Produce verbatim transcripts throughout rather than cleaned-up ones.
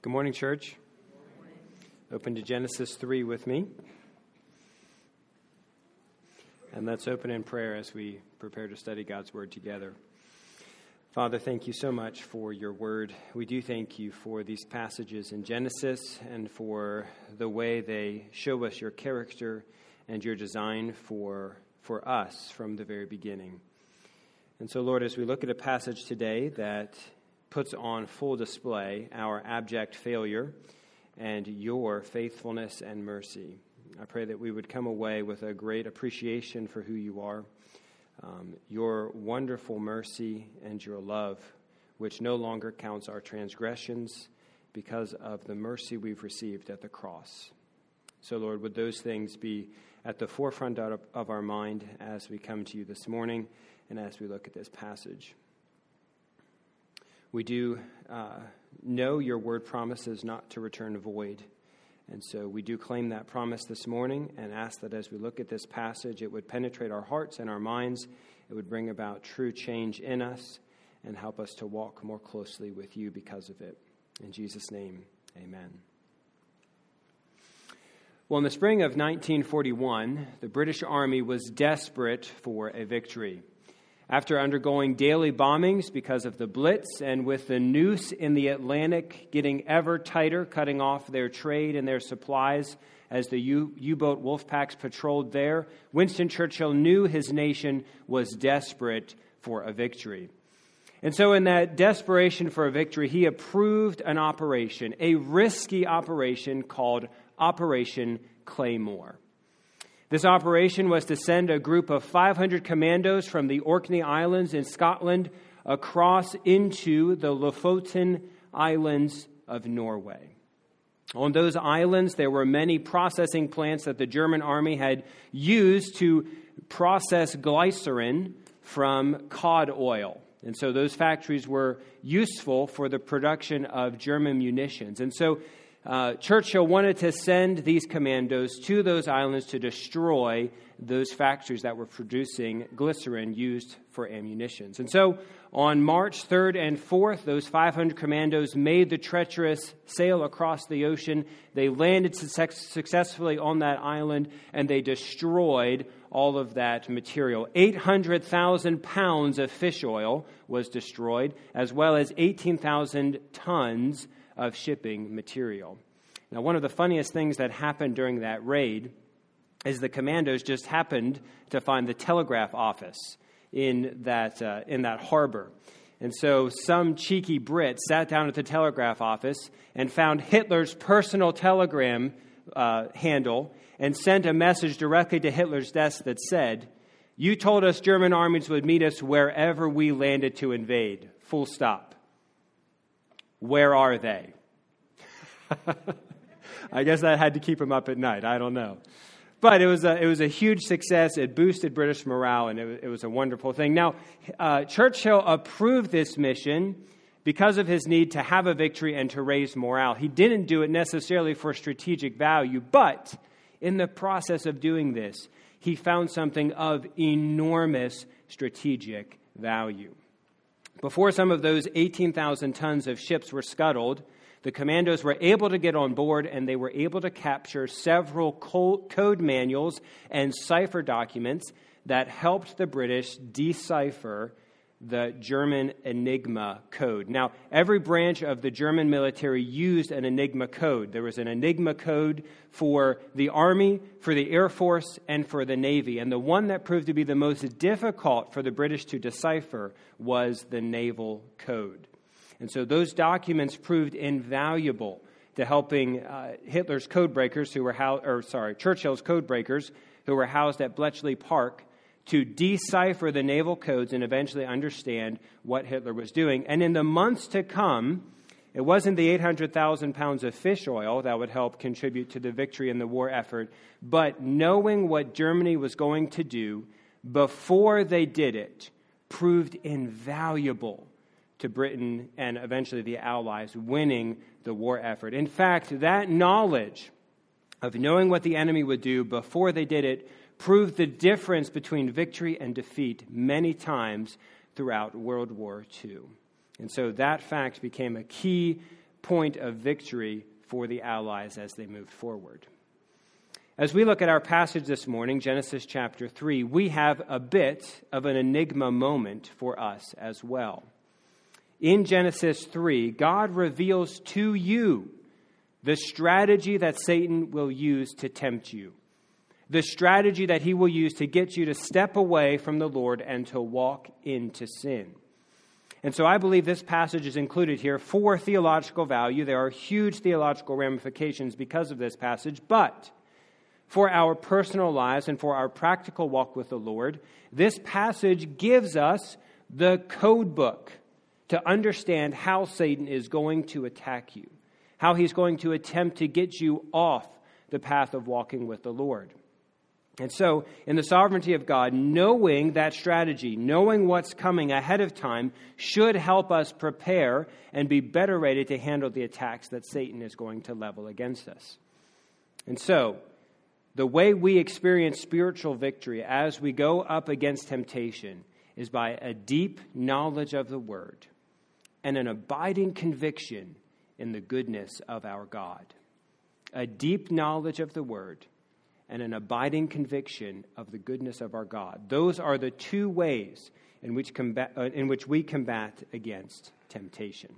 Good morning, church. Open to Genesis three with me. And let's open in prayer as we prepare to study God's Word together. Father, thank you so much for your Word. We do thank you for these passages in Genesis and for the way they show us your character and your design for, for us from the very beginning. And so, Lord, as we look at a passage today that puts on full display our abject failure and your faithfulness and mercy, I pray that we would come away with a great appreciation for who you are, um, your wonderful mercy and your love, which no longer counts our transgressions because of the mercy we've received at the cross. So, Lord, would those things be at the forefront of, of our mind as we come to you this morning and as we look at this passage. We do uh, know your word promises not to return void. And so we do claim that promise this morning and ask that as we look at this passage, it would penetrate our hearts and our minds. It would bring about true change in us and help us to walk more closely with you because of it. In Jesus' name, amen. Well, in the spring of nineteen forty-one, the British Army was desperate for a victory. After undergoing daily bombings because of the Blitz and with the noose in the Atlantic getting ever tighter, cutting off their trade and their supplies as the U- U-boat wolf packs patrolled there, Winston Churchill knew his nation was desperate for a victory. And so in that desperation for a victory, he approved an operation, a risky operation called Operation Claymore. This operation was to send a group of five hundred commandos from the Orkney Islands in Scotland across into the Lofoten Islands of Norway. On those islands, there were many processing plants that the German army had used to process glycerin from cod oil. And so those factories were useful for the production of German munitions. And so Uh, Churchill wanted to send these commandos to those islands to destroy those factories that were producing glycerin used for ammunitions. And so on March third and fourth, those five hundred commandos made the treacherous sail across the ocean. They landed successfully on that island, and they destroyed all of that material. eight hundred thousand pounds of fish oil was destroyed, as well as eighteen thousand tons of shipping material. Now, one of the funniest things that happened during that raid is the commandos just happened to find the telegraph office in that uh, in that harbor. And so some cheeky Brit sat down at the telegraph office and found Hitler's personal telegram uh, handle and sent a message directly to Hitler's desk that said, "You told us German armies would meet us wherever we landed to invade. Full stop. Where are they?" I guess that had to keep him up at night. I don't know. But it was a, it was a huge success. It boosted British morale, and it, it was a wonderful thing. Now, uh, Churchill approved this mission because of his need to have a victory and to raise morale. He didn't do it necessarily for strategic value, but in the process of doing this, he found something of enormous strategic value. Before some of those eighteen thousand tons of ships were scuttled, the commandos were able to get on board, and they were able to capture several code manuals and cipher documents that helped the British decipher the German Enigma code. Now, every branch of the German military used an Enigma code. There was an Enigma code for the Army, for the Air Force, and for the Navy. And the one that proved to be the most difficult for the British to decipher was the Naval Code. And so those documents proved invaluable to helping uh, Hitler's codebreakers, who were housed, or sorry, Churchill's codebreakers, who were housed at Bletchley Park, to decipher the naval codes and eventually understand what Hitler was doing. And in the months to come, it wasn't the eight hundred thousand pounds of fish oil that would help contribute to the victory in the war effort, but knowing what Germany was going to do before they did it proved invaluable to Britain and eventually the Allies winning the war effort. In fact, that knowledge of knowing what the enemy would do before they did it proved the difference between victory and defeat many times throughout World War Two. And so that fact became a key point of victory for the Allies as they moved forward. As we look at our passage this morning, Genesis chapter three, we have a bit of an enigma moment for us as well. In Genesis three, God reveals to you the strategy that Satan will use to tempt you, the strategy that he will use to get you to step away from the Lord and to walk into sin. And so I believe this passage is included here for theological value. There are huge theological ramifications because of this passage, but for our personal lives and for our practical walk with the Lord, this passage gives us the code book to understand how Satan is going to attack you, how he's going to attempt to get you off the path of walking with the Lord. And so, in the sovereignty of God, knowing that strategy, knowing what's coming ahead of time, should help us prepare and be better ready to handle the attacks that Satan is going to level against us. And so, the way we experience spiritual victory as we go up against temptation is by a deep knowledge of the Word and an abiding conviction in the goodness of our God. A deep knowledge of the Word and an abiding conviction of the goodness of our God. Those are the two ways in which, combat, uh, in which we combat against temptation.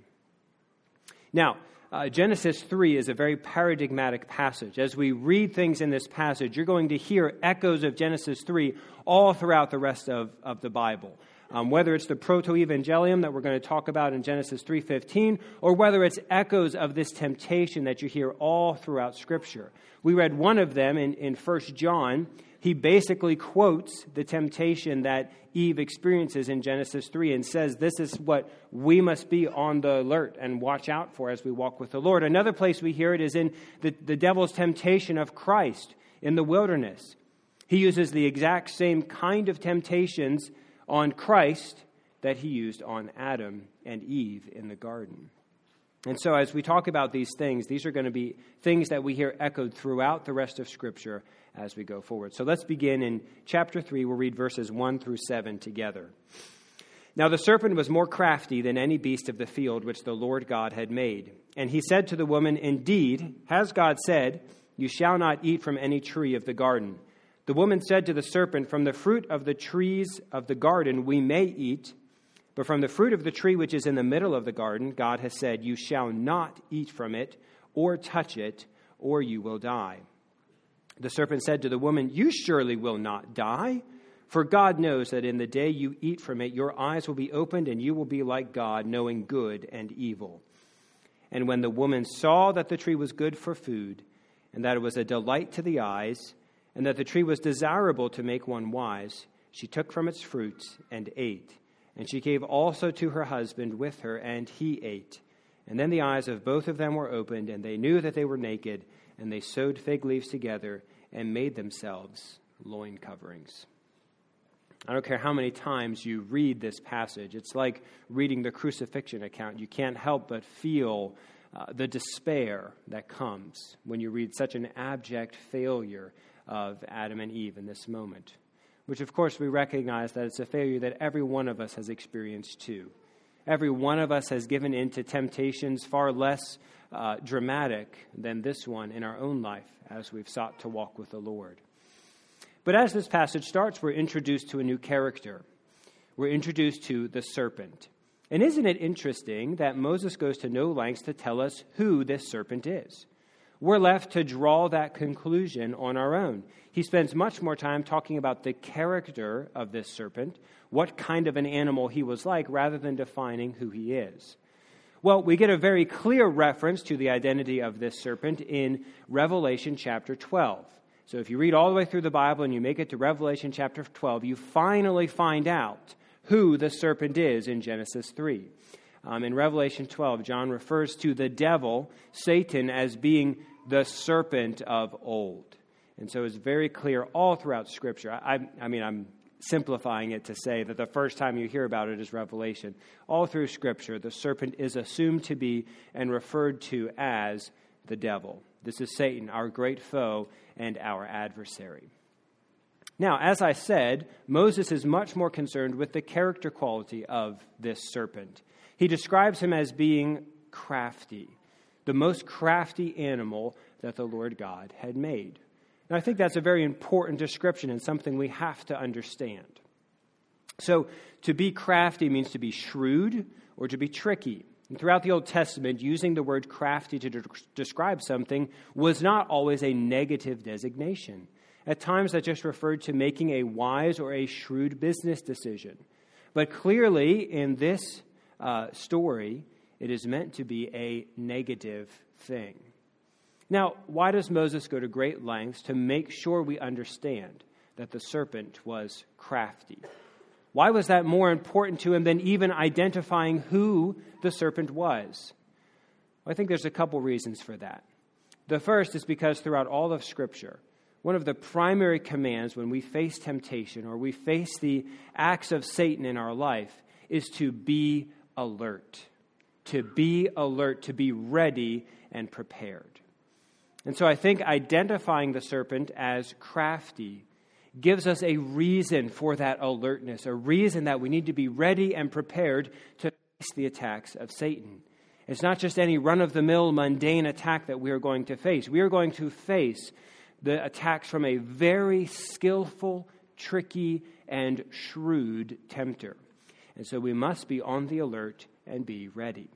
Now, uh, Genesis three is a very paradigmatic passage. As we read things in this passage, you're going to hear echoes of Genesis three all throughout the rest of, of the Bible. Um, whether it's the proto-evangelium that we're going to talk about in Genesis three fifteen, or whether it's echoes of this temptation that you hear all throughout Scripture. We read one of them in, in First John. He basically quotes the temptation that Eve experiences in Genesis three and says this is what we must be on the alert and watch out for as we walk with the Lord. Another place we hear it is in the, the devil's temptation of Christ in the wilderness. He uses the exact same kind of temptations on Christ that he used on Adam and Eve in the garden. And so as we talk about these things, these are going to be things that we hear echoed throughout the rest of Scripture as we go forward. So let's begin in chapter three. We'll read verses one through seven together. Now the serpent was more crafty than any beast of the field which the Lord God had made. And he said to the woman, "Indeed, has God said, you shall not eat from any tree of the garden?" The woman said to the serpent, "From the fruit of the trees of the garden we may eat, but from the fruit of the tree which is in the middle of the garden, God has said, you shall not eat from it or touch it, or you will die." The serpent said to the woman, "You surely will not die, for God knows that in the day you eat from it, your eyes will be opened and you will be like God, knowing good and evil." And when the woman saw that the tree was good for food, and that it was a delight to the eyes, and that the tree was desirable to make one wise, she took from its fruits and ate. And she gave also to her husband with her, and he ate. And then the eyes of both of them were opened, and they knew that they were naked, and they sewed fig leaves together and made themselves loin coverings. I don't care how many times you read this passage. It's like reading the crucifixion account. You can't help but feel uh, the despair that comes when you read such an abject failure of Adam and Eve in this moment, which of course we recognize that it's a failure that every one of us has experienced too. Every one of us has given in to temptations far less uh, dramatic than this one in our own life as we've sought to walk with the Lord. But as this passage starts, we're introduced to a new character. We're introduced to the serpent. And isn't it interesting that Moses goes to no lengths to tell us who this serpent is? We're left to draw that conclusion on our own. He spends much more time talking about the character of this serpent, what kind of an animal he was like, rather than defining who he is. Well, we get a very clear reference to the identity of this serpent in Revelation chapter twelve. So if you read all the way through the Bible and you make it to Revelation chapter twelve, you finally find out who the serpent is in Genesis three. Um, in Revelation twelve, John refers to the devil, Satan, as being the serpent of old. And so it's very clear all throughout Scripture. I, I mean, I'm simplifying it to say that the first time you hear about it is Revelation. All through Scripture, the serpent is assumed to be and referred to as the devil. This is Satan, our great foe and our adversary. Now, as I said, Moses is much more concerned with the character quality of this serpent. He describes him as being crafty. the most crafty animal that the Lord God had made. And I think that's a very important description and something we have to understand. So to be crafty means to be shrewd or to be tricky. And throughout the Old Testament, using the word crafty to de- describe something was not always a negative designation. At times, that just referred to making a wise or a shrewd business decision. But clearly, in this uh, story, it is meant to be a negative thing. Now, why does Moses go to great lengths to make sure we understand that the serpent was crafty? Why was that more important to him than even identifying who the serpent was? Well, I think there's a couple reasons for that. The first is because throughout all of Scripture, one of the primary commands when we face temptation or we face the acts of Satan in our life is to be alert. To be alert, to be ready and prepared. And so I think identifying the serpent as crafty gives us a reason for that alertness, a reason that we need to be ready and prepared to face the attacks of Satan. It's not just any run-of-the-mill mundane attack that we are going to face. We are going to face the attacks from a very skillful, tricky, and shrewd tempter. And so we must be on the alert and be ready.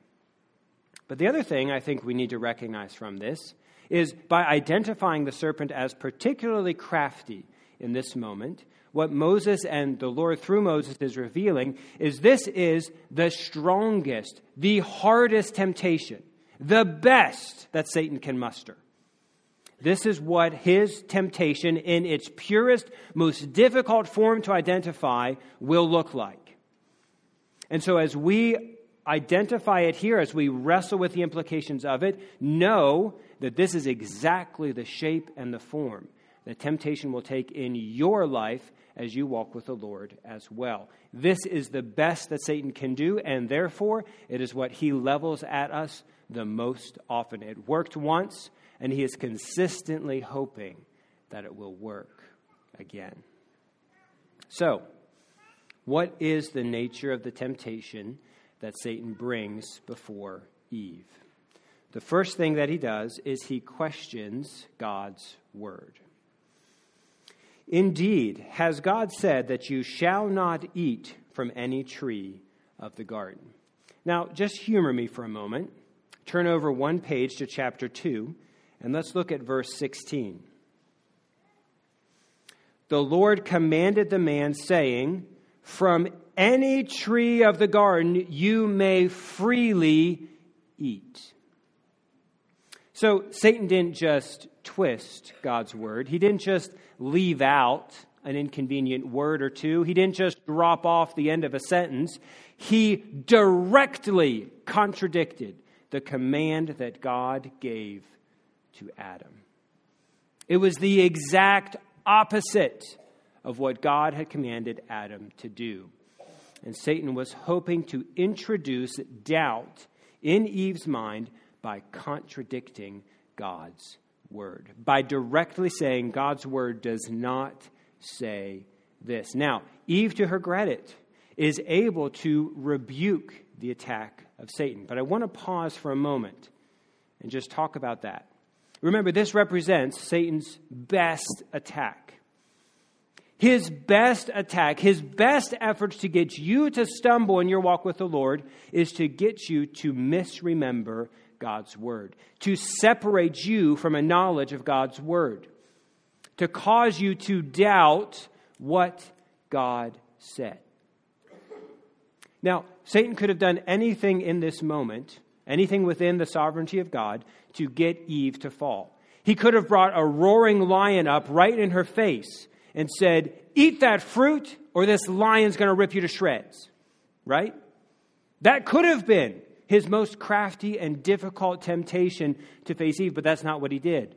But the other thing I think we need to recognize from this is by identifying the serpent as particularly crafty in this moment, what Moses and the Lord through Moses is revealing is this is the strongest, the hardest temptation, the best that Satan can muster. This is what his temptation in its purest, most difficult form to identify will look like. And so as we identify it here, as we wrestle with the implications of it, know that this is exactly the shape and the form that temptation will take in your life as you walk with the Lord as well. This is the best that Satan can do, and therefore it is what he levels at us the most often. It worked once, and he is consistently hoping that it will work again. So, what is the nature of the temptation that Satan brings before Eve? The first thing that he does is he questions God's word. Indeed, has God said that you shall not eat from any tree of the garden? Now, just humor me for a moment. Turn over one page to chapter two, and let's look at verse sixteen. The Lord commanded the man, saying, from any tree of the garden you may freely eat. So Satan didn't just twist God's word. He didn't just leave out an inconvenient word or two. He didn't just drop off the end of a sentence. He directly contradicted the command that God gave to Adam. It was the exact opposite of what God had commanded Adam to do. And Satan was hoping to introduce doubt in Eve's mind by contradicting God's word, by directly saying God's word does not say this. Now, Eve, to her credit, is able to rebuke the attack of Satan. But I want to pause for a moment and just talk about that. Remember, this represents Satan's best attack. His best attack, his best efforts to get you to stumble in your walk with the Lord is to get you to misremember God's word, to separate you from a knowledge of God's word, to cause you to doubt what God said. Now, Satan could have done anything in this moment, anything within the sovereignty of God, to get Eve to fall. He could have brought a roaring lion up right in her face and said, eat that fruit or this lion's going to rip you to shreds, right? That could have been his most crafty and difficult temptation to face Eve, but that's not what he did.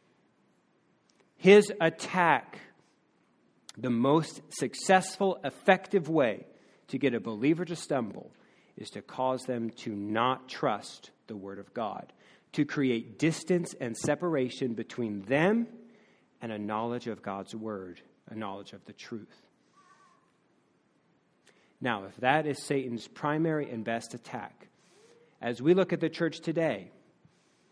His attack, the most successful, effective way to get a believer to stumble, is to cause them to not trust the word of God, to create distance and separation between them and a knowledge of God's word, a knowledge of the truth. Now, if that is Satan's primary and best attack, as we look at the church today,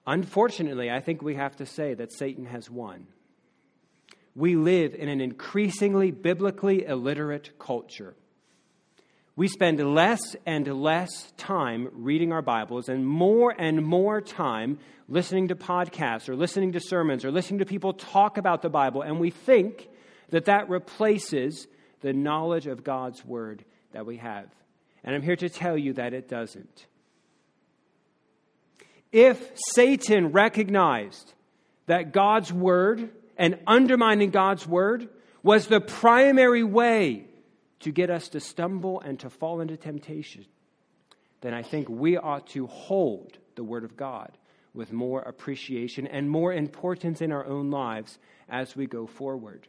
Unfortunately, I think we have to say that Satan has won. We live in an increasingly biblically illiterate culture. We spend less and less time reading our Bibles and more and more time listening to podcasts or listening to sermons or listening to people talk about the Bible, and we think that that replaces the knowledge of God's Word that we have. And I'm here to tell you that it doesn't. If Satan recognized that God's Word and undermining God's Word was the primary way to get us to stumble and to fall into temptation, then I think we ought to hold the Word of God with more appreciation and more importance in our own lives as we go forward.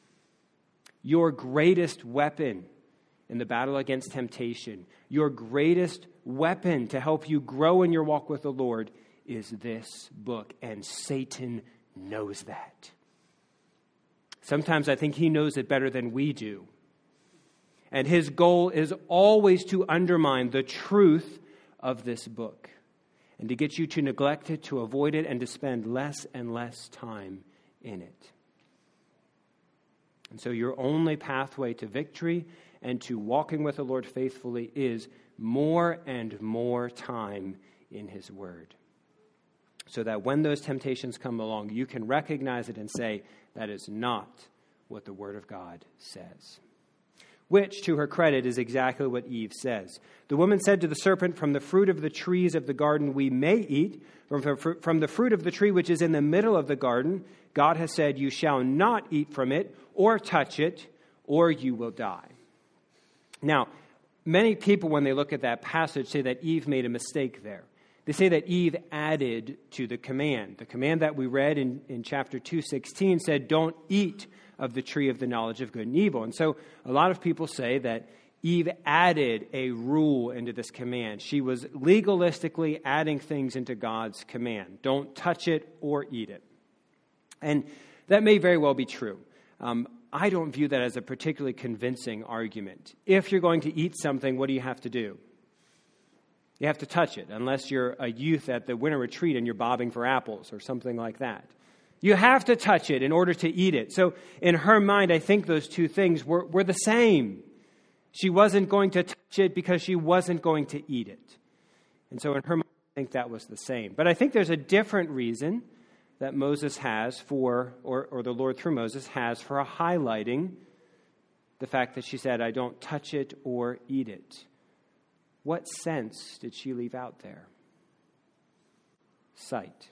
Your greatest weapon in the battle against temptation, your greatest weapon to help you grow in your walk with the Lord is this book, and Satan knows that. Sometimes I think he knows it better than we do. And his goal is always to undermine the truth of this book and to get you to neglect it, to avoid it, and to spend less and less time in it. And so your only pathway to victory and to walking with the Lord faithfully is more and more time in his word. So that when those temptations come along, you can recognize it and say, that is not what the word of God says. Which, to her credit, is exactly what Eve says. The woman said to the serpent, from the fruit of the trees of the garden we may eat. From, from the fruit of the tree which is in the middle of the garden, God has said, you shall not eat from it or touch it, or you will die. Now, many people, when they look at that passage, say that Eve made a mistake there. They say that Eve added to the command. The command that we read in, in chapter two sixteen said, don't eat of the tree of the knowledge of good and evil. And so a lot of people say that Eve added a rule into this command. She was legalistically adding things into God's command. Don't touch it or eat it. And that may very well be true. Um, I don't view that as a particularly convincing argument. If you're going to eat something, what do you have to do? You have to touch it, unless you're a youth at the winter retreat and you're bobbing for apples or something like that. You have to touch it in order to eat it. So in her mind, I think those two things were, were the same. She wasn't going to touch it because she wasn't going to eat it. And so in her mind, I think that was the same. But I think there's a different reason that Moses has for, or, or the Lord through Moses has for highlighting the fact that she said, I don't touch it or eat it. What sense did she leave out there? Sight.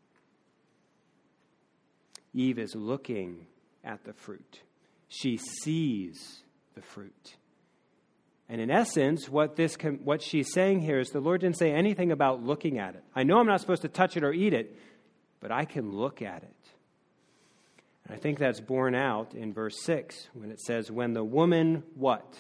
Eve is looking at the fruit. She sees the fruit. And in essence, what this what she's saying here is the Lord didn't say anything about looking at it. I know I'm not supposed to touch it or eat it, but I can look at it. And I think that's borne out in verse six when it says, when the woman, what?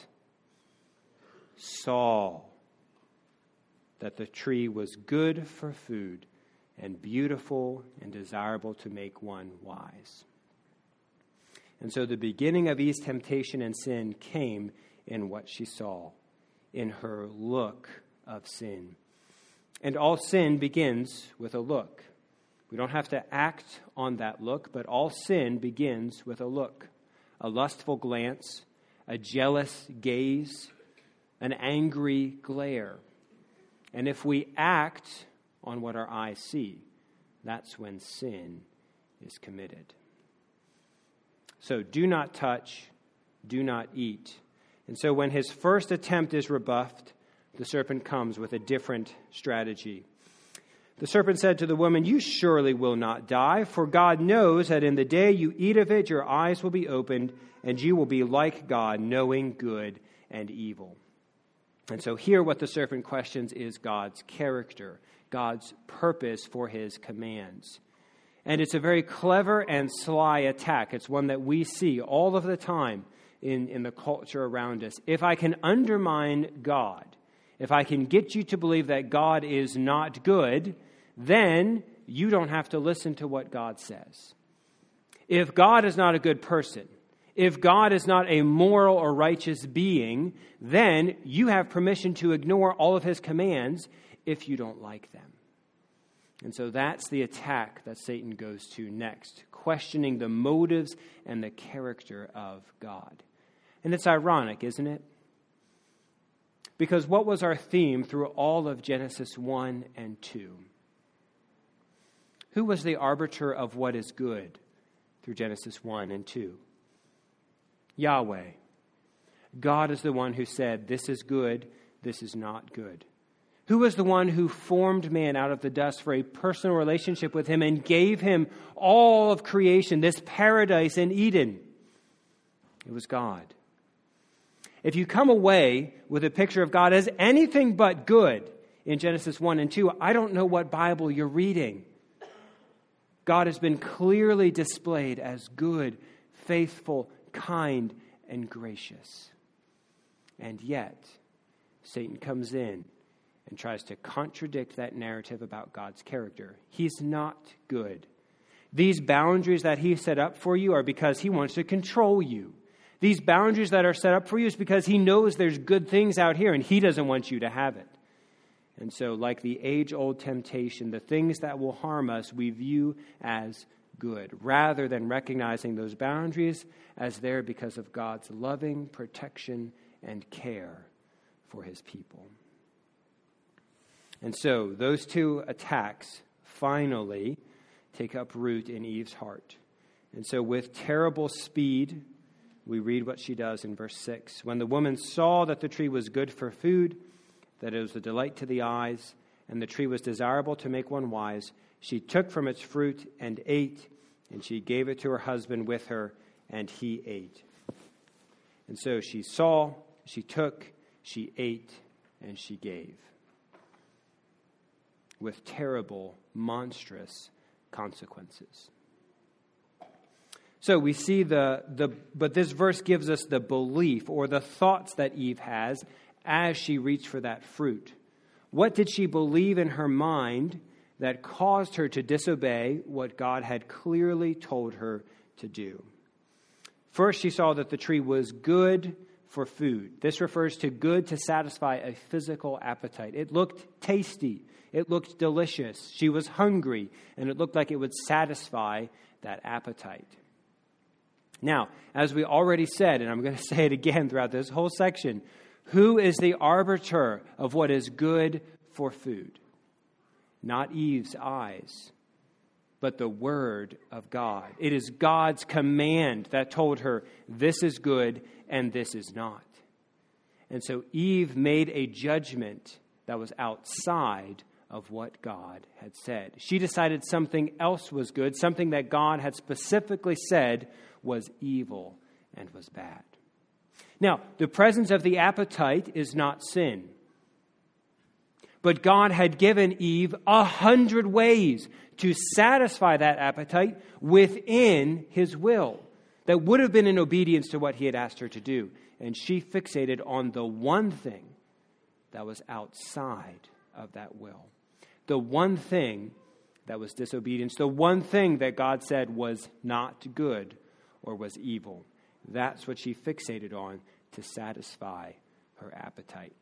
Saw that the tree was good for food and beautiful and desirable to make one wise. And so the beginning of Eve's temptation and sin came in what she saw, in her look of sin. And all sin begins with a look. We don't have to act on that look, but all sin begins with a look. A lustful glance, a jealous gaze, an angry glare. And if we act on what our eyes see, that's when sin is committed. So do not touch, do not eat. And so when his first attempt is rebuffed, the serpent comes with a different strategy. The serpent said to the woman, you surely will not die, for God knows that in the day you eat of it, your eyes will be opened, and you will be like God, knowing good and evil. And so here what the serpent questions is God's character, God's purpose for his commands. And it's a very clever and sly attack. It's one that we see all of the time in, in the culture around us. If I can undermine God, if I can get you to believe that God is not good, then you don't have to listen to what God says. If God is not a good person, if God is not a moral or righteous being, then you have permission to ignore all of his commands if you don't like them. And so that's the attack that Satan goes to next, questioning the motives and the character of God. And it's ironic, isn't it? Because what was our theme through all of Genesis one and two? Who was the arbiter of what is good through Genesis one and two? Yahweh. God is the one who said, this is good, this is not good. Who was the one who formed man out of the dust for a personal relationship with him and gave him all of creation, this paradise in Eden? It was God. If you come away with a picture of God as anything but good in Genesis one and two, I don't know what Bible you're reading. God has been clearly displayed as good, faithful, kind, and gracious. And yet, Satan comes in and tries to contradict that narrative about God's character. He's not good. These boundaries that he set up for you are because he wants to control you. These boundaries that are set up for you is because he knows there's good things out here and he doesn't want you to have it. And so, like the age-old temptation, the things that will harm us we view as good, rather than recognizing those boundaries as there because of God's loving protection and care for his people. And so, those two attacks finally take up root in Eve's heart. And so, with terrible speed, we read what she does in verse six. When the woman saw that the tree was good for food, that it was a delight to the eyes, and the tree was desirable to make one wise, she took from its fruit and ate, and she gave it to her husband with her, and he ate. And so she saw, she took, she ate, and she gave, with terrible, monstrous consequences. So we see the, the, but this verse gives us the belief or the thoughts that Eve has as she reached for that fruit. What did she believe in her mind that caused her to disobey what God had clearly told her to do? First, she saw that the tree was good for food. This refers to good to satisfy a physical appetite. It looked tasty. It looked delicious. She was hungry, and it looked like it would satisfy that appetite. Now, as we already said, and I'm going to say it again throughout this whole section, who is the arbiter of what is good for food? Not Eve's eyes, but the Word of God. It is God's command that told her this is good and this is not. And so Eve made a judgment that was outside of what God had said. She decided something else was good, something that God had specifically said was evil and was bad. Now, the presence of the appetite is not sin. But God had given Eve a hundred ways to satisfy that appetite within his will that would have been in obedience to what he had asked her to do. And she fixated on the one thing that was outside of that will. The one thing that was disobedience. The one thing that God said was not good or was evil. That's what she fixated on to satisfy her appetite.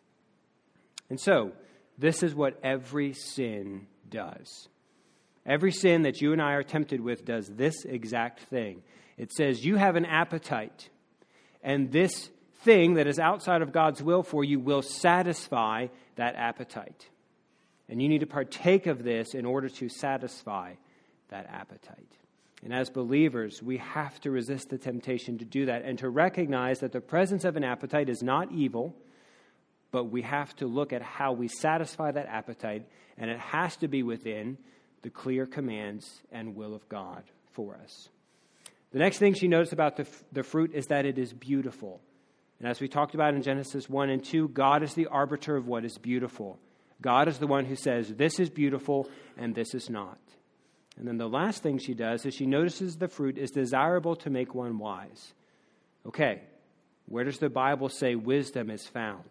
And so, this is what every sin does. Every sin that you and I are tempted with does this exact thing. It says you have an appetite, and this thing that is outside of God's will for you will satisfy that appetite. And you need to partake of this in order to satisfy that appetite. And as believers, we have to resist the temptation to do that and to recognize that the presence of an appetite is not evil, but we have to look at how we satisfy that appetite, and it has to be within the clear commands and will of God for us. The next thing she noticed about the, the fruit is that it is beautiful. And as we talked about in Genesis one and two, God is the arbiter of what is beautiful. God is the one who says, this is beautiful and this is not. And then the last thing she does is she notices the fruit is desirable to make one wise. Okay, where does the Bible say wisdom is found?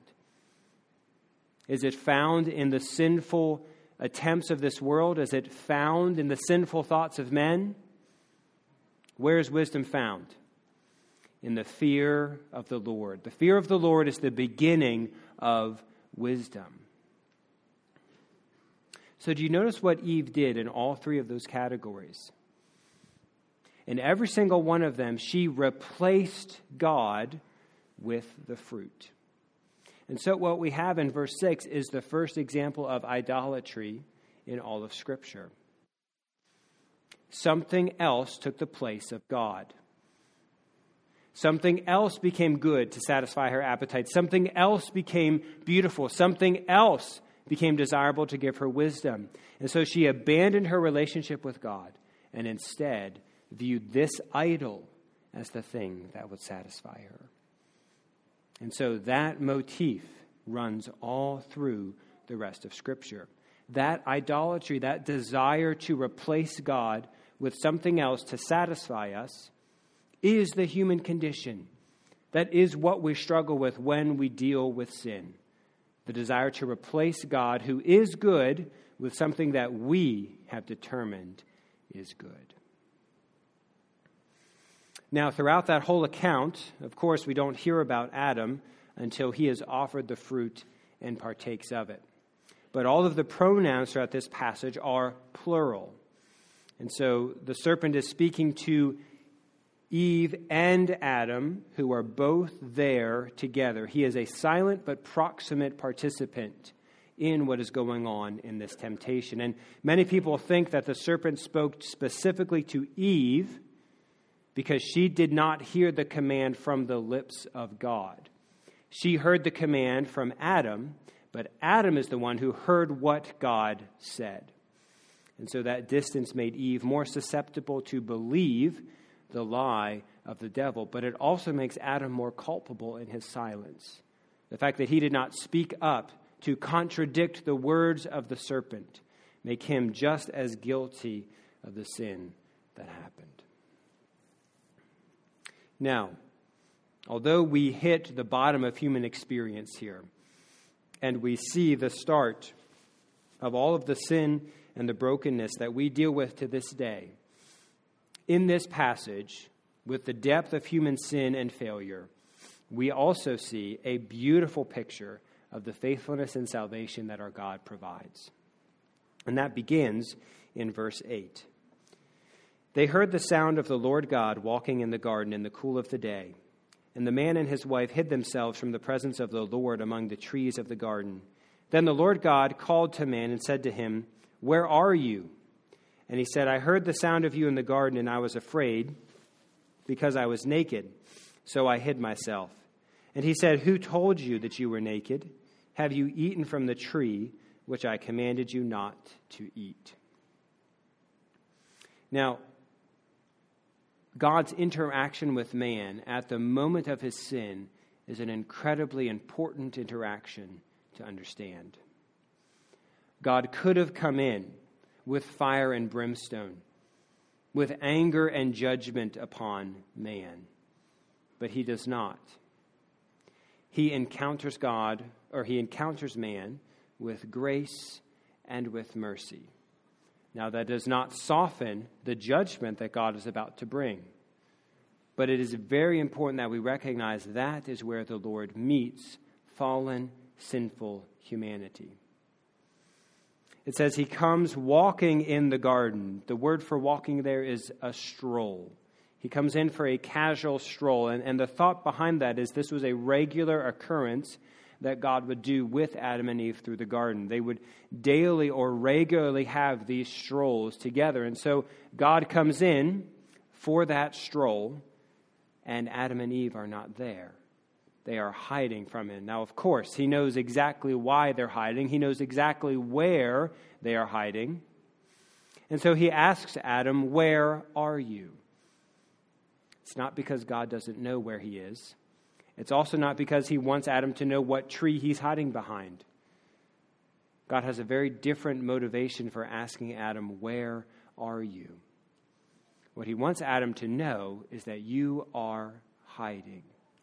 Is it found in the sinful attempts of this world? Is it found in the sinful thoughts of men? Where is wisdom found? In the fear of the Lord. The fear of the Lord is the beginning of wisdom. So do you notice what Eve did in all three of those categories? In every single one of them, she replaced God with the fruit. And so what we have in verse six is the first example of idolatry in all of Scripture. Something else took the place of God. Something else became good to satisfy her appetite. Something else became beautiful. Something else became desirable to give her wisdom. And so she abandoned her relationship with God and instead viewed this idol as the thing that would satisfy her. And so that motif runs all through the rest of Scripture. That idolatry, that desire to replace God with something else to satisfy us, is the human condition. That is what we struggle with when we deal with sin. The desire to replace God, who is good, with something that we have determined is good. Now, throughout that whole account, of course, we don't hear about Adam until he is offered the fruit and partakes of it. But all of the pronouns throughout this passage are plural. And so the serpent is speaking to Eve and Adam, who are both there together. He is a silent but proximate participant in what is going on in this temptation. And many people think that the serpent spoke specifically to Eve because she did not hear the command from the lips of God. She heard the command from Adam, but Adam is the one who heard what God said. And so that distance made Eve more susceptible to believe the lie of the devil, but it also makes Adam more culpable in his silence. The fact that he did not speak up to contradict the words of the serpent make him just as guilty of the sin that happened. Now, although we hit the bottom of human experience here, and we see the start of all of the sin and the brokenness that we deal with to this day, in this passage, with the depth of human sin and failure, we also see a beautiful picture of the faithfulness and salvation that our God provides. And that begins in verse eight. They heard the sound of the Lord God walking in the garden in the cool of the day. And the man and his wife hid themselves from the presence of the Lord among the trees of the garden. Then the Lord God called to man and said to him, "Where are you?" And he said, "I heard the sound of you in the garden, and I was afraid because I was naked, so I hid myself." And he said, "Who told you that you were naked? Have you eaten from the tree which I commanded you not to eat?" Now, God's interaction with man at the moment of his sin is an incredibly important interaction to understand. God could have come in with fire and brimstone, with anger and judgment upon man, but he does not. He encounters God, or he encounters man with grace and with mercy. Now, that does not soften the judgment that God is about to bring. But it is very important that we recognize that is where the Lord meets fallen, sinful humanity. It says he comes walking in the garden. The word for walking there is a stroll. He comes in for a casual stroll. And, and the thought behind that is this was a regular occurrence that God would do with Adam and Eve through the garden. They would daily or regularly have these strolls together. And so God comes in for that stroll, and Adam and Eve are not there. They are hiding from him. Now, of course, he knows exactly why they're hiding. He knows exactly where they are hiding. And so he asks Adam, "Where are you?" It's not because God doesn't know where he is. It's also not because he wants Adam to know what tree he's hiding behind. God has a very different motivation for asking Adam, "Where are you?" What he wants Adam to know is that you are hiding.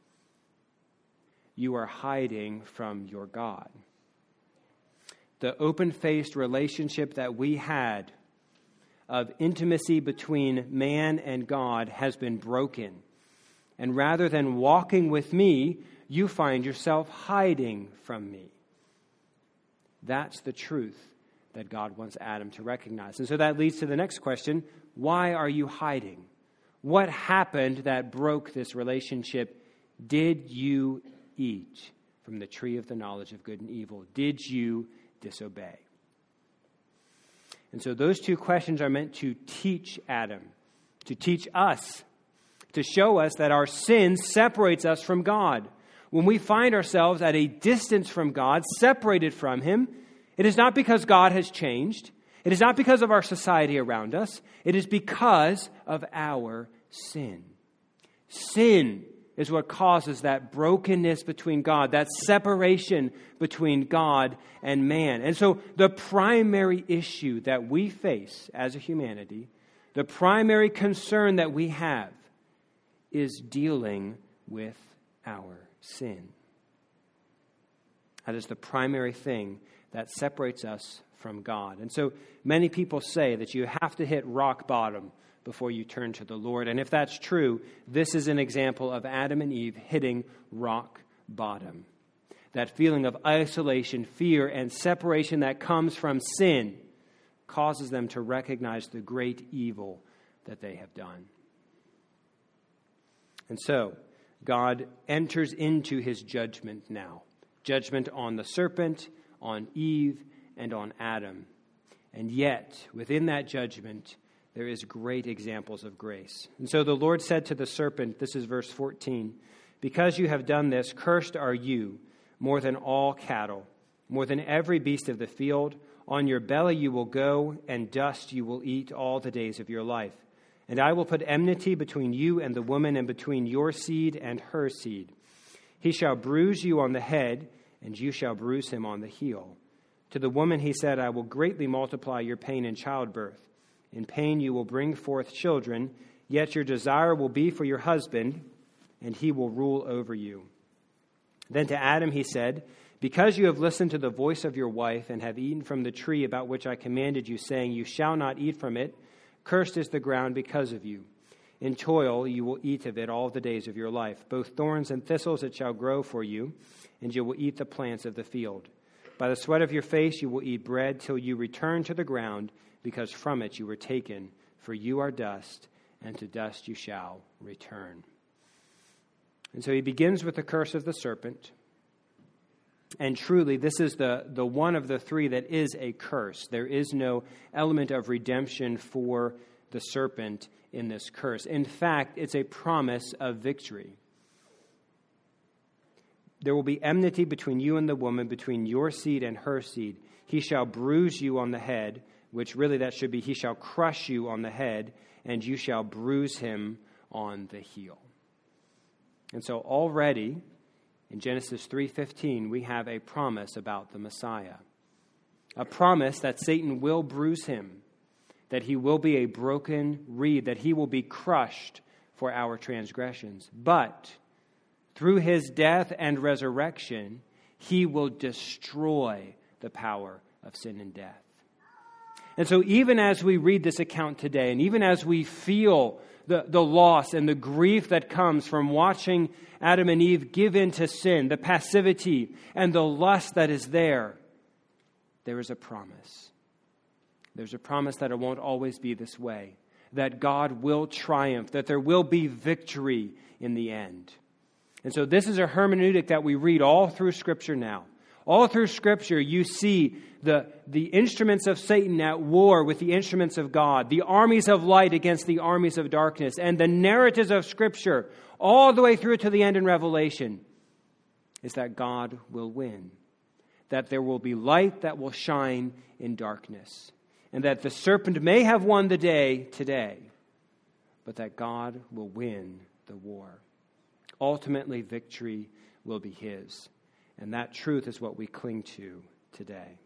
You are hiding from your God. The open-faced relationship that we had of intimacy between man and God has been broken. And rather than walking with me, you find yourself hiding from me. That's the truth that God wants Adam to recognize. And so that leads to the next question: why are you hiding? What happened that broke this relationship? Did you eat from the tree of the knowledge of good and evil? Did you disobey? And so those two questions are meant to teach Adam, to teach us, to show us that our sin separates us from God. When we find ourselves at a distance from God, separated from Him, it is not because God has changed. It is not because of our society around us. It is because of our sin. Sin is what causes that brokenness between God, that separation between God and man. And so the primary issue that we face as a humanity, the primary concern that we have, is dealing with our sin. That is the primary thing that separates us from God. And so many people say that you have to hit rock bottom before you turn to the Lord. And if that's true, this is an example of Adam and Eve hitting rock bottom. That feeling of isolation, fear, and separation that comes from sin causes them to recognize the great evil that they have done. And so, God enters into His judgment now. Judgment on the serpent, on Eve, and on Adam. And yet, within that judgment, there is great examples of grace. And so the Lord said to the serpent, this is verse fourteen, "Because you have done this, cursed are you more than all cattle, more than every beast of the field. On your belly you will go, and dust you will eat all the days of your life. And I will put enmity between you and the woman, and between your seed and her seed. He shall bruise you on the head, and you shall bruise him on the heel. To the woman he said, I will greatly multiply your pain in childbirth. In pain you will bring forth children, yet your desire will be for your husband, and he will rule over you. Then to Adam he said, Because you have listened to the voice of your wife, and have eaten from the tree about which I commanded you, saying, You shall not eat from it, cursed is the ground because of you. In toil you will eat of it all the days of your life. Both thorns and thistles it shall grow for you, and you will eat the plants of the field. By the sweat of your face you will eat bread till you return to the ground, because from it you were taken. For you are dust, and to dust you shall return." And so he begins with the curse of the serpent. And truly, this is the, the one of the three that is a curse. There is no element of redemption for the serpent in this curse. In fact, it's a promise of victory. There will be enmity between you and the woman, between your seed and her seed. He shall bruise you on the head, which really that should be, he shall crush you on the head, and you shall bruise him on the heel. And so already in Genesis three fifteen, we have a promise about the Messiah. A promise that Satan will bruise him, that he will be a broken reed, that he will be crushed for our transgressions. But through his death and resurrection, he will destroy the power of sin and death. And so even as we read this account today, and even as we feel the, the loss and the grief that comes from watching Adam and Eve give in to sin, the passivity and the lust that is there, there is a promise. There's a promise that it won't always be this way, that God will triumph, that there will be victory in the end. And so this is a hermeneutic that we read all through Scripture now. All through Scripture, you see the, the instruments of Satan at war with the instruments of God, the armies of light against the armies of darkness, and the narratives of Scripture, all the way through to the end in Revelation, is that God will win, that there will be light that will shine in darkness, and that the serpent may have won the day today, but that God will win the war. Ultimately, victory will be his. And that truth is what we cling to today.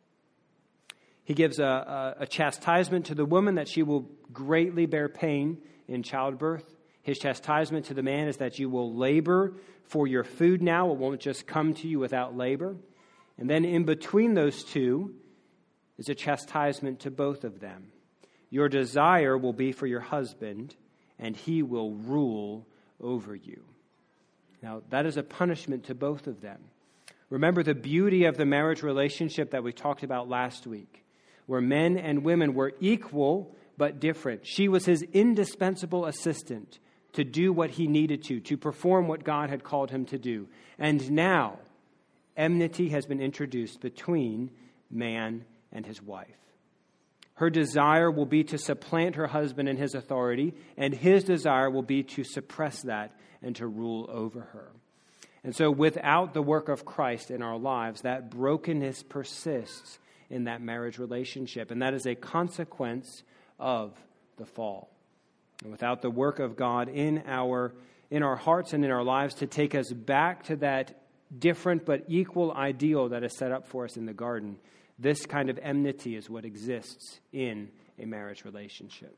He gives a, a, a chastisement to the woman that she will greatly bear pain in childbirth. His chastisement to the man is that you will labor for your food now. It won't just come to you without labor. And then in between those two is a chastisement to both of them. Your desire will be for your husband, and he will rule over you. Now, that is a punishment to both of them. Remember the beauty of the marriage relationship that we talked about last week. where men and women were equal but different. She was his indispensable assistant to do what he needed to, to perform what God had called him to do. And now, enmity has been introduced between man and his wife. Her desire will be to supplant her husband in his authority, and his desire will be to suppress that and to rule over her. And so without the work of Christ in our lives, that brokenness persists in that marriage relationship, and that is a consequence of the fall. And without the work of God in our in our hearts and in our lives to take us back to that different but equal ideal that is set up for us in the garden, this kind of enmity is what exists in a marriage relationship.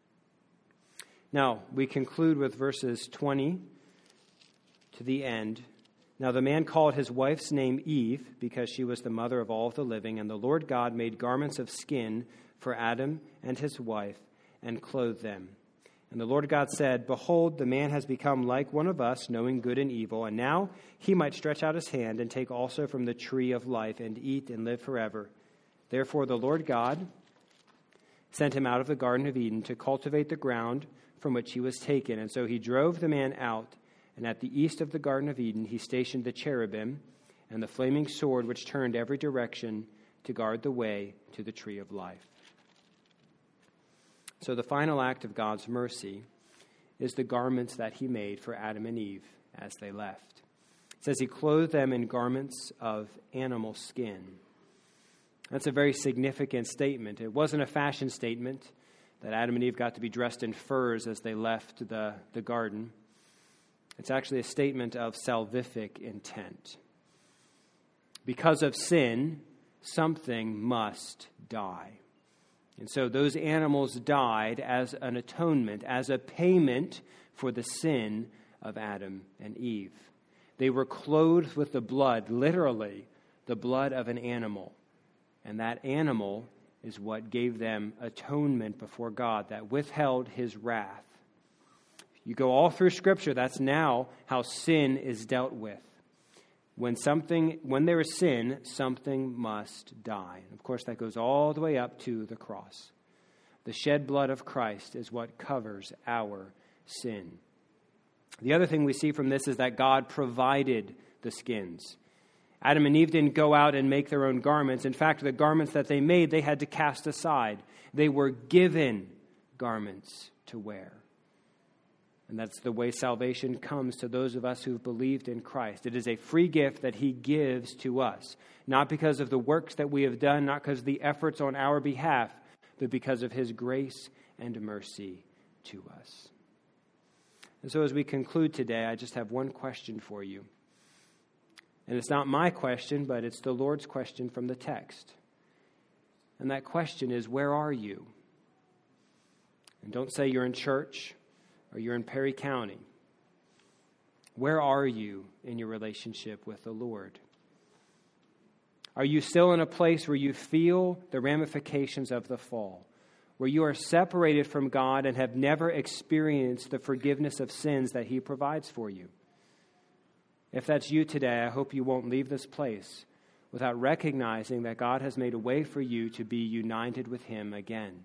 Now, we conclude with verses twenty to the end. Now the man called his wife's name Eve, because she was the mother of all of the living, and the Lord God made garments of skin for Adam and his wife, and clothed them. And the Lord God said, Behold, the man has become like one of us, knowing good and evil, and now he might stretch out his hand and take also from the tree of life and eat and live forever. Therefore the Lord God sent him out of the Garden of Eden to cultivate the ground from which he was taken. And so he drove the man out, and at the east of the Garden of Eden he stationed the cherubim and the flaming sword which turned every direction to guard the way to the tree of life. So the final act of God's mercy is the garments that he made for Adam and Eve as they left. It says he clothed them in garments of animal skin. That's a very significant statement. It wasn't a fashion statement that Adam and Eve got to be dressed in furs as they left the, the garden. It's actually a statement of salvific intent. Because of sin, something must die. And so those animals died as an atonement, as a payment for the sin of Adam and Eve. They were clothed with the blood, literally the blood of an animal. And that animal is what gave them atonement before God, that withheld his wrath. You go all through Scripture, that's now how sin is dealt with. When something, when there is sin, something must die. Of course, that goes all the way up to the cross. The shed blood of Christ is what covers our sin. The other thing we see from this is that God provided the skins. Adam and Eve didn't go out and make their own garments. In fact, the garments that they made, they had to cast aside. They were given garments to wear. And that's the way salvation comes to those of us who've believed in Christ. It is a free gift that he gives to us, not because of the works that we have done, not because of the efforts on our behalf, but because of his grace and mercy to us. And so as we conclude today, I just have one question for you. And it's not my question, but it's the Lord's question from the text. And that question is, where are you? And don't say you're in church or you're in Perry County. Where are you in your relationship with the Lord? Are you still in a place where you feel the ramifications of the fall, where you are separated from God and have never experienced the forgiveness of sins that he provides for you? If that's you today, I hope you won't leave this place without recognizing that God has made a way for you to be united with him again.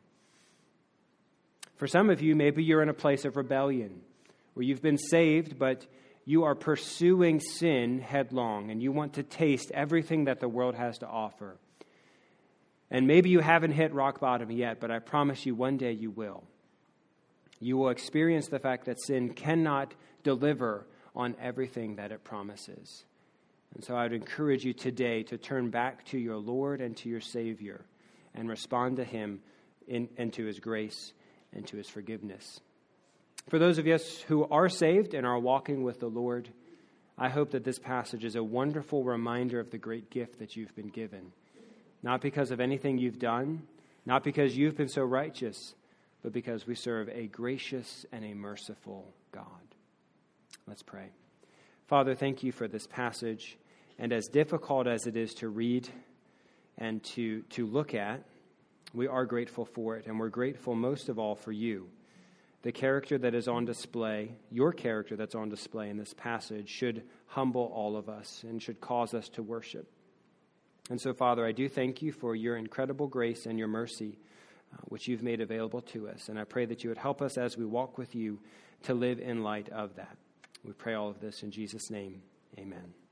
For some of you, maybe you're in a place of rebellion where you've been saved, but you are pursuing sin headlong and you want to taste everything that the world has to offer. And maybe you haven't hit rock bottom yet, but I promise you one day you will. You will experience the fact that sin cannot deliver on everything that it promises. And so I would encourage you today to turn back to your Lord and to your Savior and respond to him in, and to his grace and to his forgiveness. For those of us who are saved and are walking with the Lord, I hope that this passage is a wonderful reminder of the great gift that you've been given. Not because of anything you've done, not because you've been so righteous, but because we serve a gracious and a merciful God. Let's pray. Father, thank you for this passage. And as difficult as it is to read and to, to look at, we are grateful for it. And we're grateful most of all for you. The character that is on display, your character that's on display in this passage, should humble all of us and should cause us to worship. And so, Father, I do thank you for your incredible grace and your mercy, uh, which you've made available to us. And I pray that you would help us as we walk with you to live in light of that. We pray all of this in Jesus' name. Amen.